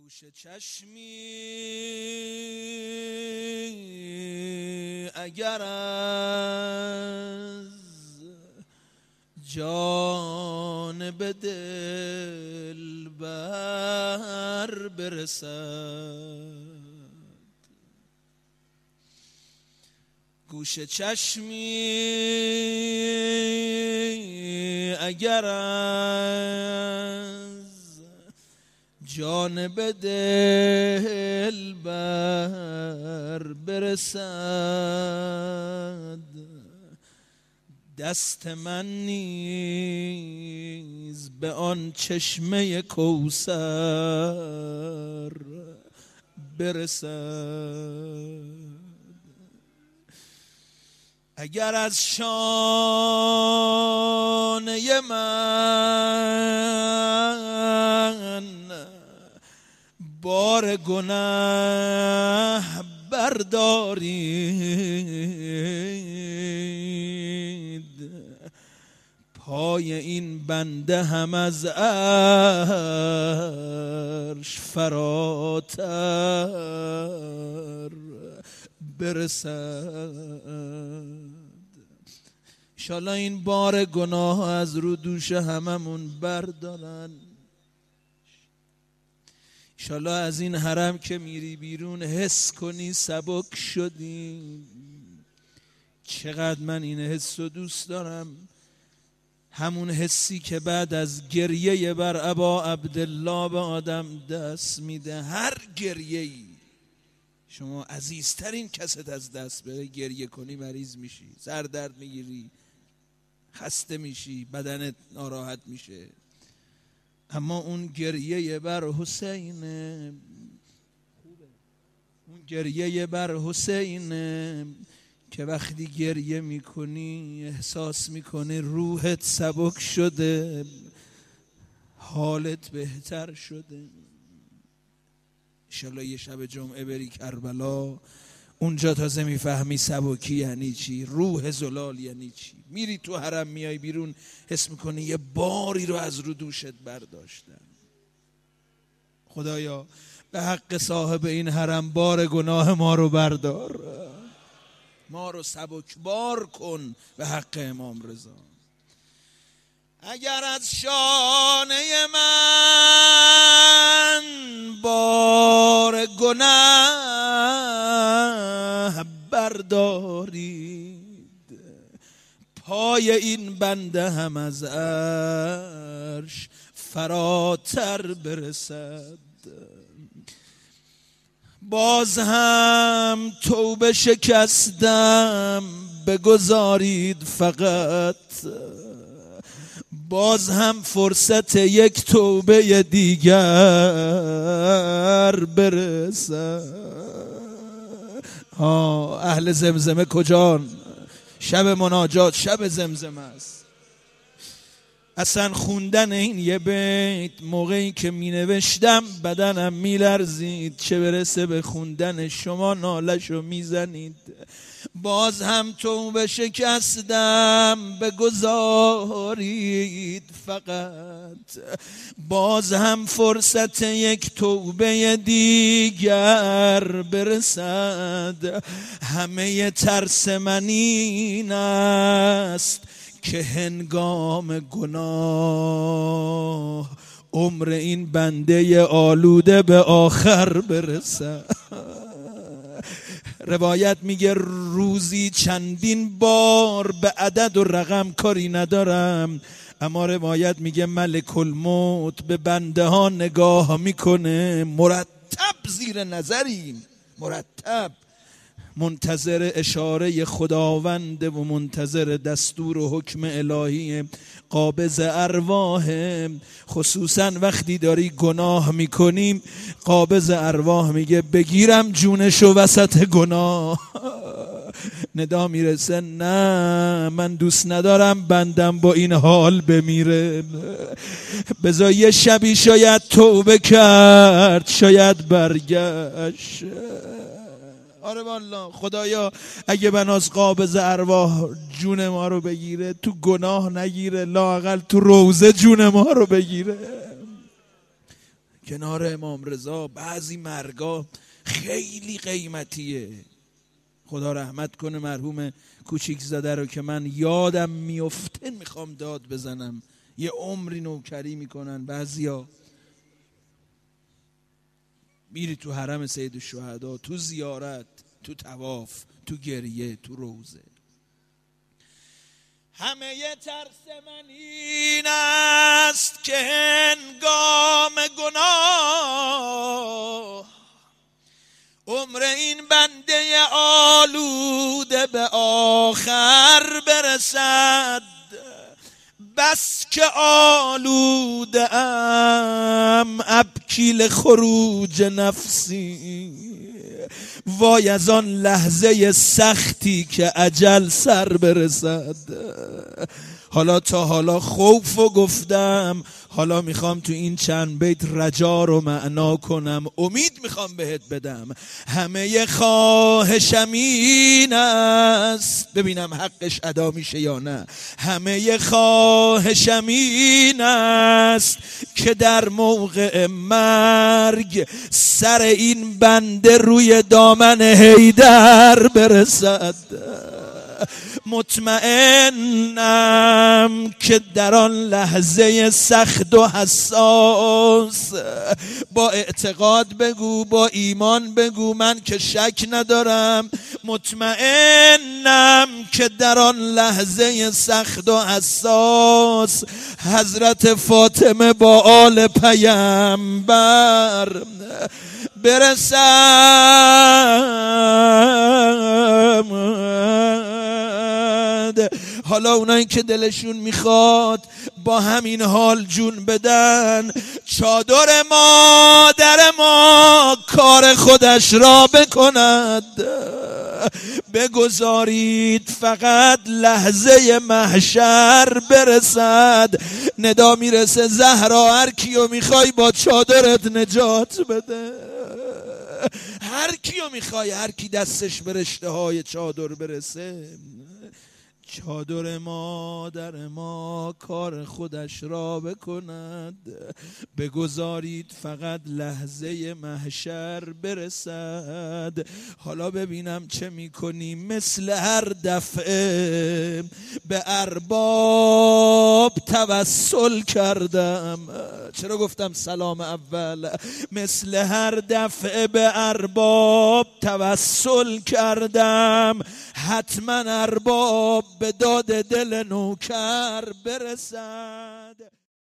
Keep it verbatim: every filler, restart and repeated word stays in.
گوش چشمی اگر از جانب دلبر برسد، گوش چشمی اگر از جانب دلبر برسد، دست من نیز به آن چشمه کوثر برسد. اگر از شانه من بار گناه بردارید، پای این بنده هم از عرش فراتر برسد. انشالله این بار گناه از رو دوش هممون بردارن. انشالله از این حرم که میری بیرون حس کنی سبک شدی. چقدر من این حس رو دوست دارم، همون حسی که بعد از گریه بر ابا عبدالله به آدم دست میده. هر گریه‌ای شما عزیزترین کست از دست بره، گریه کنی مریض میشی، سر درد میگیری، خسته میشی، بدنت ناراحت میشه. اما اون گریه بر حسین، اون گریه بر حسین که وقتی گریه میکنی احساس میکنی روحت سبک شده، حالت بهتر شده. انشالله یه شب جمعه بری کربلا، اونجا تازه میفهمی سبکی یعنی چی، روح زلال یعنی چی. میری تو حرم میای بیرون حس میکنی یه باری رو از رو دوشت برداشتن. خدایا به حق صاحب این حرم بار گناه ما رو بردار، ما رو سبک بار کن به حق امام رضا. اگر از شانه من بار گناه بردارید، پای این بنده هم از عرش فراتر برسد. باز هم توبه شکستم بگذارید فقط، باز هم فرصت یک توبه دیگر برسد. ها اهل زمزمه کجان؟ شب مناجات، شب زمزمه است. اصلا خوندن این یه بیت موقعی که می نوشتم بدنم می لرزید، چه برسه به خوندن شما نالشو می زنید. باز هم توبه شکستم بگذارید فقط، باز هم فرصت یک توبه دیگر برسد. همه ترس من این است که هنگام گناه عمر این بنده آلوده به آخر برسد. روایت میگه روزی چندین بار به عدد و رقم کاری ندارم، اما روایت میگه ملک الموت به بنده ها نگاه میکنه، مرتب زیر نظریم، مرتب منتظر اشاره خداونده و منتظر دستور و حکم الهی قابض ارواح. خصوصا وقتی داری گناه میکنیم قابض ارواح میگه بگیرم جونشو وسط گناه. ندا میرسه نه من دوست ندارم بندم با این حال بمیره، بذار یه شبی شاید توبه کرد، شاید برگشت. آره والله خدایا اگه بناس قابض ارواح جون ما رو بگیره، تو گناه نگیره، لااقل تو روزه جون ما رو بگیره. کنار امام رضا بعضی مرگا خیلی قیمتیه. خدا رحمت کنه مرحوم کوچیک زاده رو که من یادم میفته میخوام داد بزنم. یه عمری نوکری میکنن بعضیا. میری تو حرم سید الشهدا، تو زیارت، تو طواف، تو گریه، تو روزه. همه ی ترس من این است که هنگام گناه عمر این بنده آلوده به آخر برسد. بس که آلوده ام ابکی خروج نفسی، وای از آن لحظه سختی که اجل سر برسد. حالا تا حالا خوف و گفتم، حالا میخوام تو این چند بیت رجا رو معنا کنم، امید میخوام بهت بدم. همه خواهشم این است، ببینم حقش ادا میشه یا نه. همه خواهشم این است که در موقع مرگ سر این بنده روی دامن حیدر برسد. مطمئنم که در آن لحظه سخت و حساس، با اعتقاد بگو، با ایمان بگو، من که شک ندارم، مطمئنم که در آن لحظه سخت و حساس حضرت فاطمه با آل پیامبر برسد. حالا اونایی که دلشون میخواد با همین حال جون بدن، چادر مادر ما کار خودش را بکند. بگذارید فقط لحظه محشر برسد، ندا میرسه زهرا هر کیو میخوای با چادرت نجات بده. هر کیو میخوای، هر کی دستش به رشته های چادر برسه. چادر مادر ما کار خودش را بکند. بگذارید فقط لحظه محشر برسد. حالا ببینم چه میکنی. مثل هر دفعه به ارباب توسل کردم. چرا گفتم سلام اول؟ مثل هر دفعه به ارباب توسل کردم، حتما ارباب به داد دل نوکر برسد.